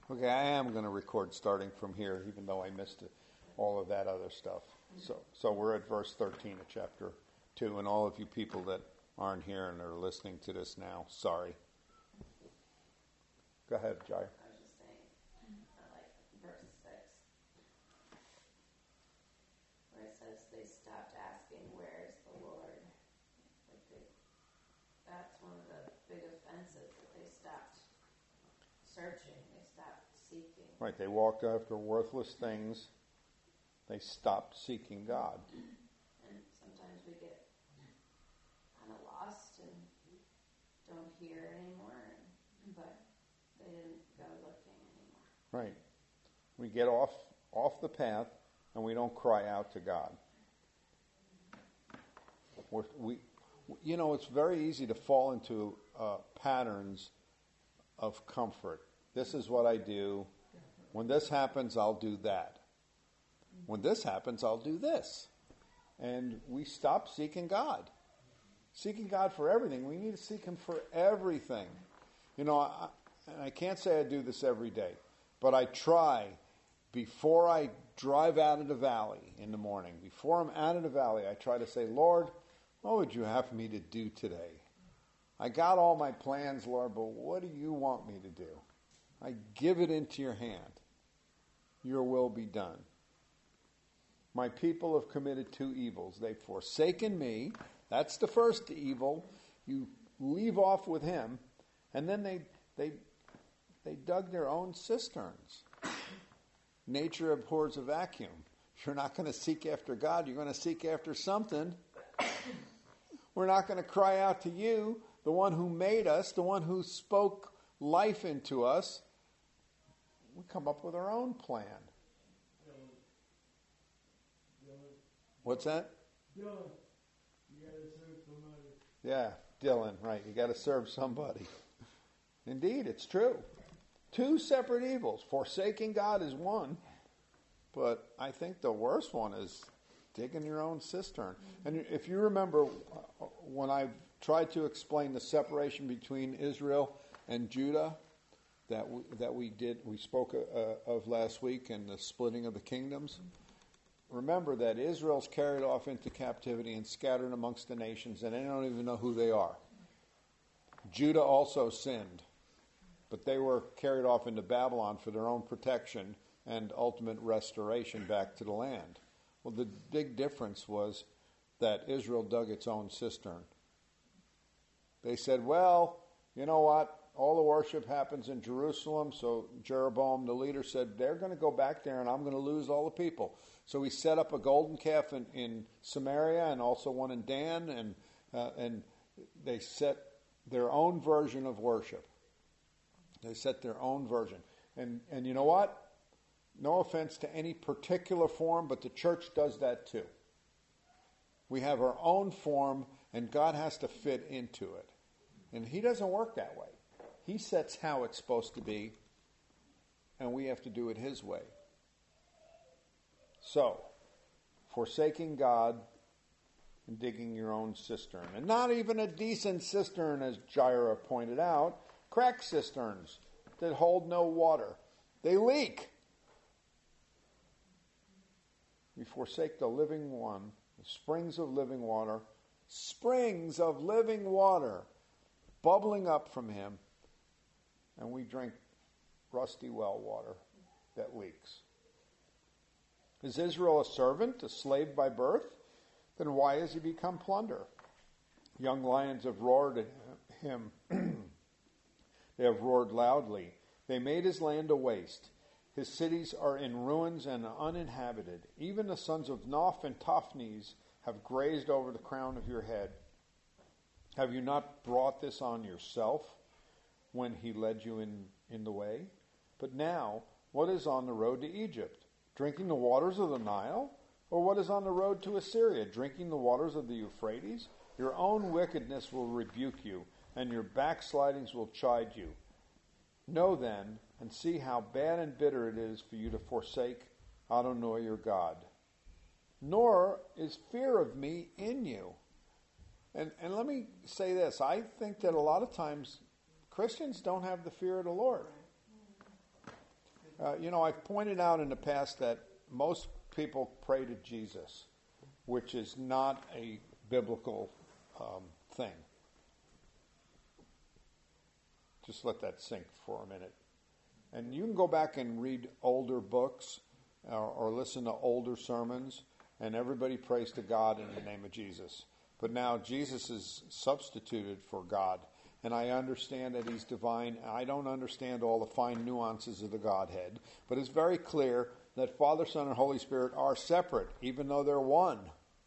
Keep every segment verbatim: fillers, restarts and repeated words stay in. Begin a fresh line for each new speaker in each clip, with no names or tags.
Okay, I am going to record starting from here, even though I missed it, all of that other stuff. So, so we're at verse thirteen of chapter two, and all of you people that aren't here and are listening to this now, sorry. Go ahead, Jai.
I was just saying, I like verse six, where it says they stopped asking, "Where's the Lord?" Like they, that's one of the big offenses, that they stopped searching, they stopped seeking.
Right, they walked after worthless things. They stopped seeking God.
And sometimes we get kind of lost and don't hear anymore, and, but they didn't go looking anymore.
Right. We get off off the path and we don't cry out to God. We're, we, you know, it's very easy to fall into uh, patterns of comfort. This is what I do. When this happens, I'll do that. When this happens, I'll do this. And we stop seeking God. Seeking God for everything. We need to seek Him for everything. You know, I, and I can't say I do this every day, but I try before I drive out of the valley in the morning, before I'm out of the valley, I try to say, Lord, what would you have me to do today? I got all my plans, Lord, but what do you want me to do? I give it into your hand. Your will be done. My people have committed two evils. They've forsaken me. That's the first evil. You leave off with him. And then they they they dug their own cisterns. Nature abhors a vacuum. You're not going to seek after God. You're going to seek after something. We're not going to cry out to you, the one who made us, the one who spoke life into us. We come up with our own plan. What's that?
Dylan, you got to serve somebody.
Yeah, Dylan, right. You got to serve somebody. Indeed, it's true. Two separate evils. Forsaking God is one, but I think the worst one is digging your own cistern. And if you remember, when I tried to explain the separation between Israel and Judah that we, that we did, we spoke uh, of last week, and the splitting of the kingdoms. Remember that Israel's carried off into captivity and scattered amongst the nations, and they don't even know who they are. Judah also sinned, but they were carried off into Babylon for their own protection and ultimate restoration back to the land. Well, the big difference was that Israel dug its own cistern. They said, well, you know what? All the worship happens in Jerusalem, so Jeroboam, the leader, said, they're going to go back there and I'm going to lose all the people. So he set up a golden calf in, in Samaria and also one in Dan, and uh, and they set their own version of worship. They set their own version. And, and you know what? No offense to any particular form, but the church does that too. We have our own form, and God has to fit into it. And He doesn't work that way. He sets how it's supposed to be, and we have to do it His way. So, forsaking God and digging your own cistern. And not even a decent cistern, as Jaira pointed out. Crack cisterns that hold no water. They leak. We forsake the living one, the springs of living water, springs of living water bubbling up from Him, and we drink rusty well water that leaks. Is Israel a servant, a slave by birth? Then why has he become plunder? Young lions have roared at him. They have roared loudly. They made his land a waste. His cities are in ruins and uninhabited. Even the sons of Noph and Tophnes have grazed over the crown of your head. Have you not brought this on yourself when he led you in, in the way? But now, what is on the road to Egypt? Drinking the waters of the Nile? Or what is on the road to Assyria? Drinking the waters of the Euphrates? Your own wickedness will rebuke you, and your backslidings will chide you. Know then, and see how bad and bitter it is for you to forsake Adonai your God. Nor is fear of me in you. And, and let me say this. I think that a lot of times Christians don't have the fear of the Lord. Uh, you know, I've pointed out in the past that most people pray to Jesus, which is not a biblical um, thing. Just let that sink for a minute. And you can go back and read older books or, or listen to older sermons, and everybody prays to God in the name of Jesus. But now Jesus is substituted for God. And I understand that he's divine. I don't understand all the fine nuances of the Godhead. But it's very clear that Father, Son, and Holy Spirit are separate, even though they're one.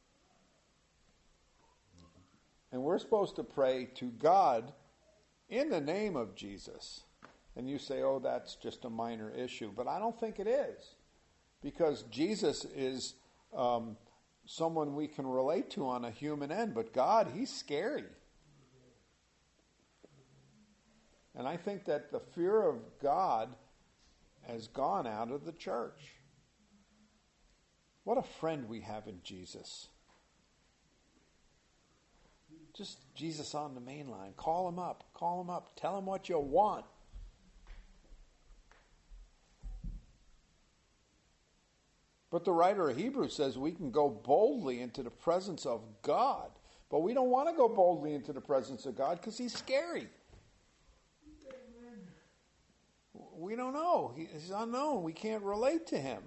And we're supposed to pray to God in the name of Jesus. And you say, oh, that's just a minor issue. But I don't think it is. Because Jesus is um, someone we can relate to on a human end. But God, he's scary. And I think that the fear of God has gone out of the church. What a friend we have in Jesus. Just Jesus on the main line. Call him up. Call him up. Tell him what you want. But the writer of Hebrews says we can go boldly into the presence of God. But we don't want to go boldly into the presence of God because he's scary. We don't know. He's unknown. We can't relate to him.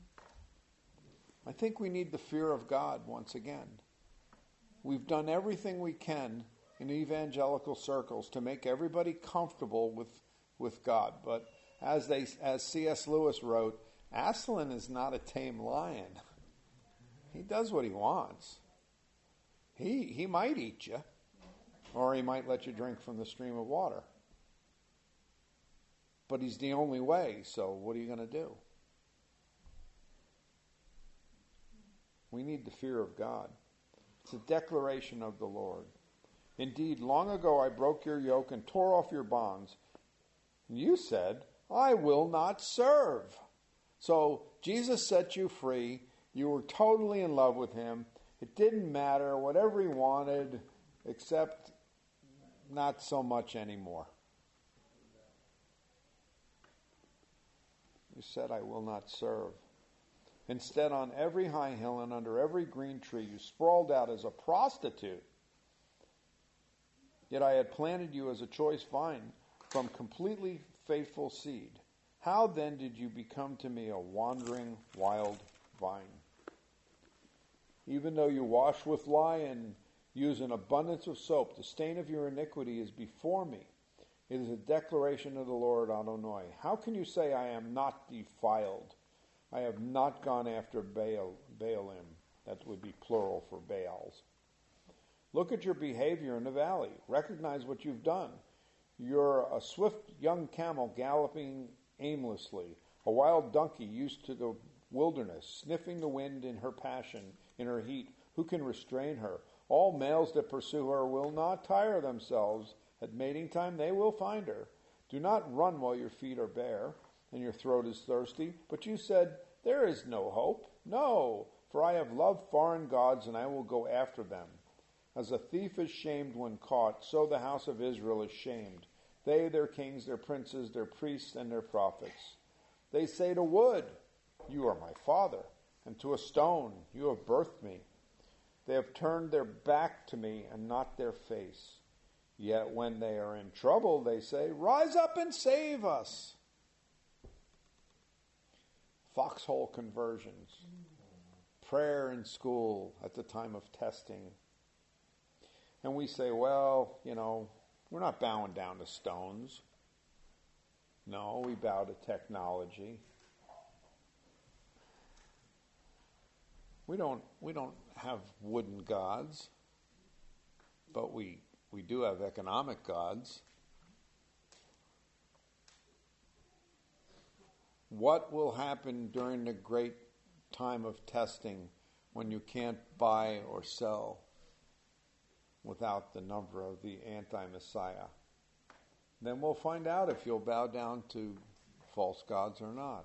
I think we need the fear of God once again. We've done everything we can in evangelical circles to make everybody comfortable with, with God. But as they, as C S Lewis wrote, Aslan is not a tame lion. He does what he wants. He, he might eat you, or he might let you drink from the stream of water. But he's the only way, so what are you going to do? We need the fear of God. It's a declaration of the Lord. Indeed, long ago I broke your yoke and tore off your bonds. And you said, I will not serve. So Jesus set you free. You were totally in love with him. It didn't matter whatever he wanted, except not so much anymore. You said, I will not serve. Instead, on every high hill and under every green tree, you sprawled out as a prostitute. Yet I had planted you as a choice vine from completely faithful seed. How then did you become to me a wandering wild vine? Even though you wash with lye and use an abundance of soap, the stain of your iniquity is before me. It is a declaration of the Lord Adonai. How can you say I am not defiled? I have not gone after Baal, Baalim. That would be plural for Baals. Look at your behavior in the valley. Recognize what you've done. You're a swift young camel galloping aimlessly, a wild donkey used to the wilderness, sniffing the wind in her passion, in her heat. Who can restrain her? All males that pursue her will not tire themselves. At mating time they will find her. Do not run while your feet are bare and your throat is thirsty. But you said, there is no hope. No, for I have loved foreign gods and I will go after them. As a thief is shamed when caught, so the house of Israel is shamed. They, their kings, their princes, their priests, and their prophets. They say to wood, you are my father, and to a stone, you have birthed me. They have turned their back to me and not their face. Yet when they are in trouble, they say, rise up and save us. Foxhole conversions. Prayer in school at the time of testing. And we say, well, you know, we're not bowing down to stones. No, we bow to technology. We don't we don't have wooden gods, but we we do have economic gods. What will happen during the great time of testing when you can't buy or sell without the number of the anti-Messiah? Then we'll find out if you'll bow down to false gods or not.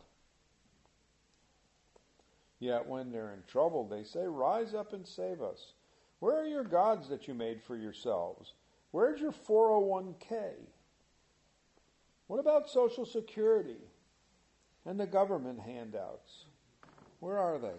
Yet when they're in trouble, they say, rise up and save us. Where are your gods that you made for yourselves? Where's your four oh one k? What about Social Security? And the government handouts, where are they?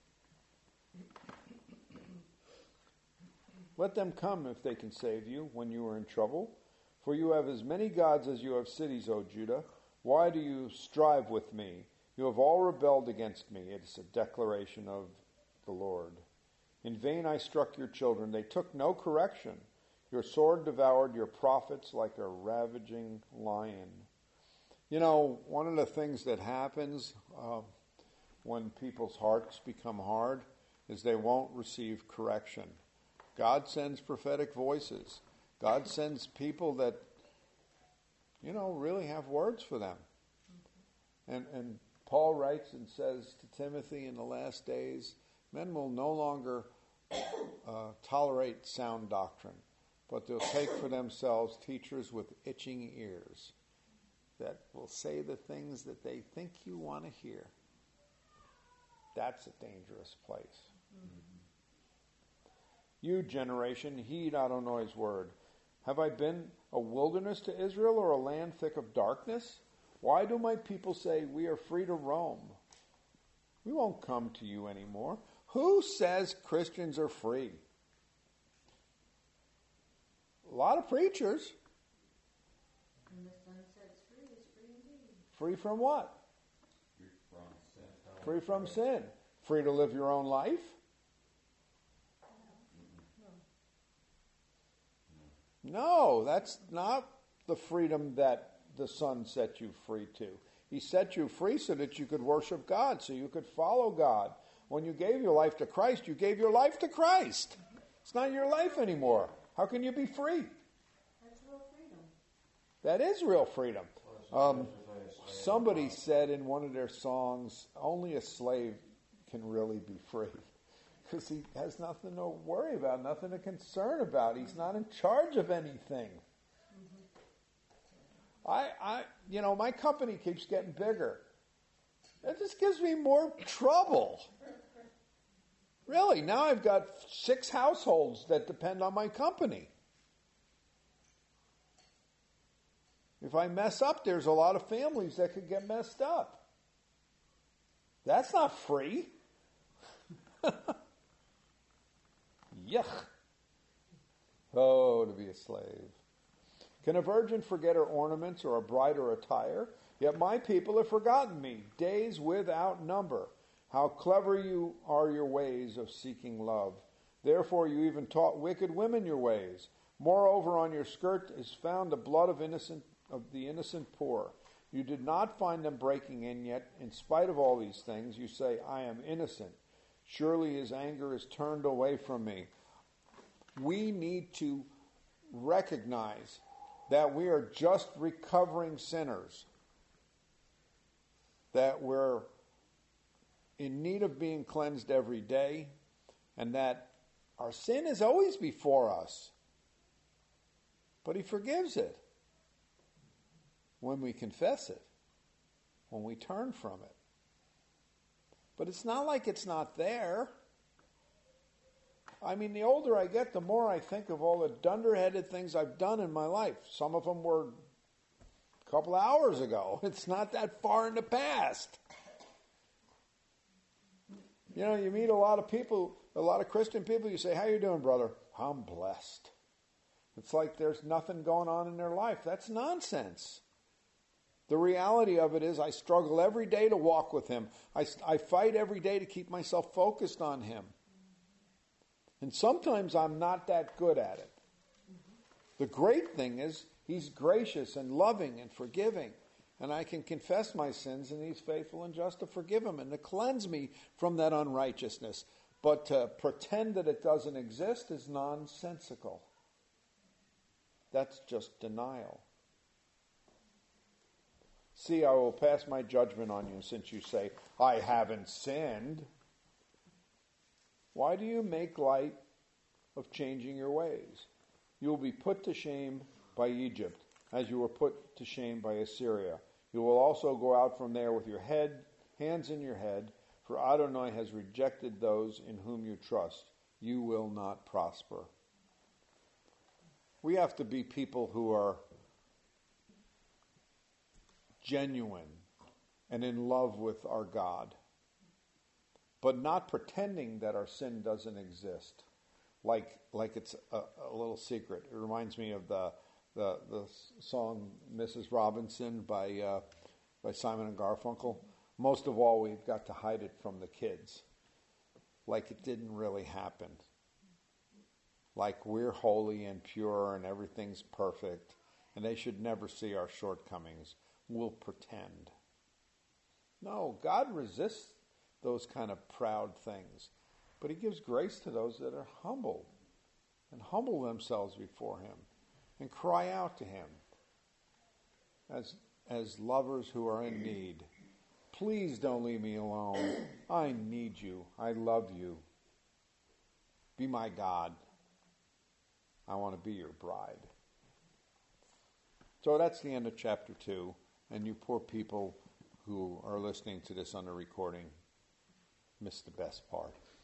Let them come if they can save you when you are in trouble. For you have as many gods as you have cities, O Judah. Why do you strive with me? You have all rebelled against me. It is a declaration of the Lord. In vain I struck your children. They took no correction. Your sword devoured your prophets like a ravaging lion. You know, one of the things that happens uh, when people's hearts become hard is they won't receive correction. God sends prophetic voices. God sends people that, you know, really have words for them. And, and Paul writes and says to Timothy, in the last days, men will no longer uh, tolerate sound doctrine, but they'll take for themselves teachers with itching ears that will say the things that they think you want to hear. That's a dangerous place. Mm-hmm. You generation, heed Adonai's word. Have I been a wilderness to Israel or a land thick of darkness? Why do my people say we are free to roam? We won't come to you anymore. Who says Christians are free? A lot of preachers.
And the Son sets free is free indeed.
Free from what?
Free from sin.
Free from sin. Free to live your own life? No, that's not the freedom that the Son set you free to. He set you free so that you could worship God, so you could follow God. When you gave your life to Christ, you gave your life to Christ. It's not your life anymore. How can you be free?
That's real freedom.
That is real freedom. Um, somebody said in one of their songs, only a slave can really be free. Because he has nothing to worry about, nothing to concern about. He's not in charge of anything. Mm-hmm. I, I, you know, my company keeps getting bigger. It just gives me more trouble. Really, now I've got six households that depend on my company. If I mess up, there's a lot of families that could get messed up. That's not free. Yuck. Oh, to be a slave. Can a virgin forget her ornaments or a bride her attire? Yet my people have forgotten me, days without number. How clever you are your ways of seeking love. Therefore you even taught wicked women your ways. Moreover, on your skirt is found the blood of innocent of the innocent poor. You did not find them breaking in, yet in spite of all these things, you say, I am innocent. Surely his anger is turned away from me. We need to recognize that we are just recovering sinners, that we're in need of being cleansed every day, and that our sin is always before us. But he forgives it when we confess it, when we turn from it. But it's not like it's not there. I mean, the older I get, the more I think of all the dunderheaded things I've done in my life. Some of them were a couple hours ago. It's not that far in the past. You know, you meet a lot of people, a lot of Christian people, you say, how you doing, brother? I'm blessed. It's like there's nothing going on in their life. That's nonsense. The reality of it is I struggle every day to walk with him. I, I fight every day to keep myself focused on him. And sometimes I'm not that good at it. The great thing is he's gracious and loving and forgiving. And I can confess my sins, and he's faithful and just to forgive them and to cleanse me from that unrighteousness. But to pretend that it doesn't exist is nonsensical. That's just denial. See, I will pass my judgment on you since you say, I haven't sinned. Why do you make light of changing your ways? You will be put to shame by Egypt, as you were put to shame by Assyria. You will also go out from there with your head, hands in your head, for Adonai has rejected those in whom you trust. You will not prosper. We have to be people who are genuine and in love with our God, but not pretending that our sin doesn't exist, like like it's a, a little secret. It reminds me of the the, the song Missus Robinson by uh, by Simon and Garfunkel. Most of all, we've got to hide it from the kids, like it didn't really happen. Like we're holy and pure and everything's perfect, and they should never see our shortcomings. We'll pretend. No, God resists those kind of proud things, but he gives grace to those that are humble and humble themselves before him and cry out to him as, as lovers who are in need. Please don't leave me alone. I need you. I love you. Be my God. I want to be your bride. So that's the end of chapter two. And you poor people who are listening to this on the recording missed the best part.